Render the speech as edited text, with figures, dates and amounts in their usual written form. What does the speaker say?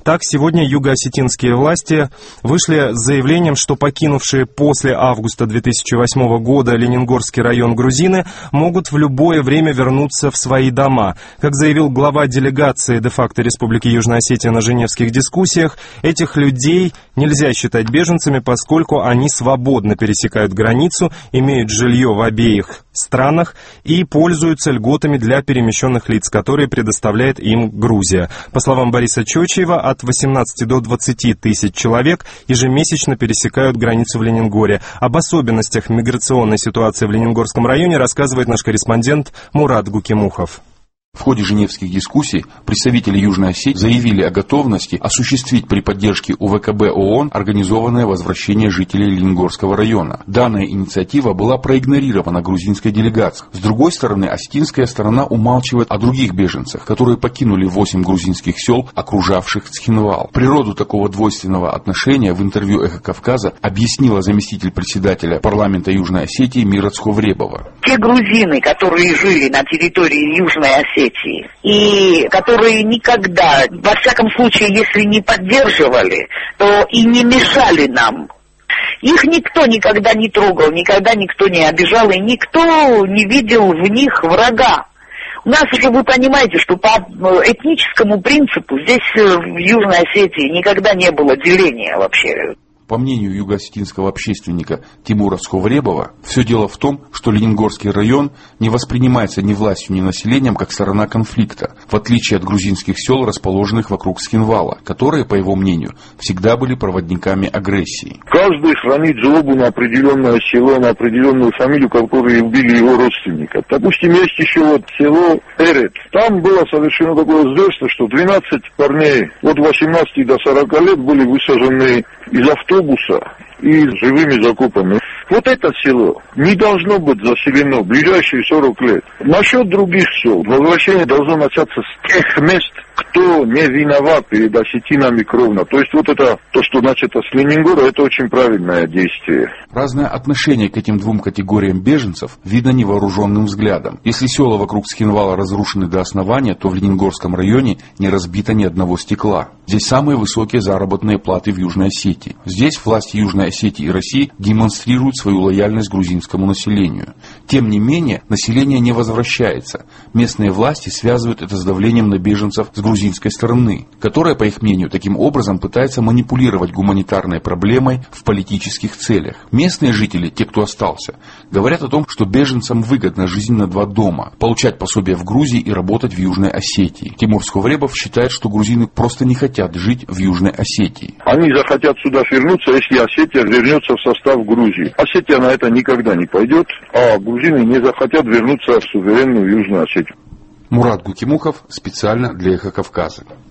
Так, сегодня юго-осетинские власти вышли с заявлением, что покинувшие после августа 2008 года Ленингорский район грузины могут в любое время вернуться в свои дома. Как заявил глава делегации де-факто Республики Южная Осетия на женевских дискуссиях, этих людей нельзя считать беженцами, поскольку они свободно пересекают границу, имеют жилье в обеих странах и пользуются льготами для перемещенных лиц, которые предоставляет им Грузия. По словам Бориса Чочиева, от 18 до 20 тысяч человек ежемесячно пересекают границу в Ленингоре. Об особенностях миграционной ситуации в Ленингорском районе рассказывает наш корреспондент Мурат Гукимухов. В ходе женевских дискуссий представители Южной Осетии заявили о готовности осуществить при поддержке УВКБ ООН организованное возвращение жителей Ленингорского района. Данная инициатива была проигнорирована грузинской делегацией. С другой стороны, осетинская сторона умалчивает о других беженцах, которые покинули 8 грузинских сел, окружавших Цхинвал. Природу такого двойственного отношения в интервью «Эхо Кавказа» объяснила заместитель председателя парламента Южной Осетии Мира Цховребова. Те грузины, которые жили на территории Южной Осетии, и которые никогда, во всяком случае, если не поддерживали, то и не мешали нам. Их никто никогда не трогал, никогда никто не обижал, и никто не видел в них врага. У нас же, вы понимаете, что по этническому принципу здесь, в Южной Осетии, никогда не было деления вообще. По мнению юго-осетинского общественника Тимура Цховребова, все дело в том, что Ленингорский район не воспринимается ни властью, ни населением как сторона конфликта, в отличие от грузинских сел, расположенных вокруг Цхинвала, которые, по его мнению, всегда были проводниками агрессии. Каждый хранит злобу на определенное село, на определенную фамилию, которые убили его родственника. Допустим, есть еще вот село Эрет. Там было совершено такое зверство, что 12 парней от 18 до 40 лет были высажены из автобуса и живыми закопаны. Вот это село не должно быть заселено в ближайшие 40 лет. Насчет других сел, возвращение должно начаться с тех мест, кто не виноват перед осетинами кровно. То есть вот это, то, что начато с Ленингора, это очень правильное действие. Разное отношение к этим двум категориям беженцев видно невооруженным взглядом. Если села вокруг Цхинвала разрушены до основания, то в Ленингорском районе не разбито ни одного стекла. Здесь самые высокие заработные платы в Южной Осетии. Здесь власти Южной Осетии и России демонстрируют свою лояльность грузинскому населению. Тем не менее, население не возвращается. Местные власти связывают это с давлением на беженцев с грузинской стороны, которая, по их мнению, таким образом пытается манипулировать гуманитарной проблемой в политических целях. Местные жители, те, кто остался, говорят о том, что беженцам выгодна жизнь на два дома, получать пособие в Грузии и работать в Южной Осетии. Тимур Цховребов считает, что грузины просто не хотят жить в Южной Осетии. Они захотят сюда вернуться, если Осетия вернется в состав Грузии. Осетия на это никогда не пойдет, а грузины не захотят вернуться в суверенную Южную Осетию. Мурат Гукимухов специально для «Эхо Кавказа».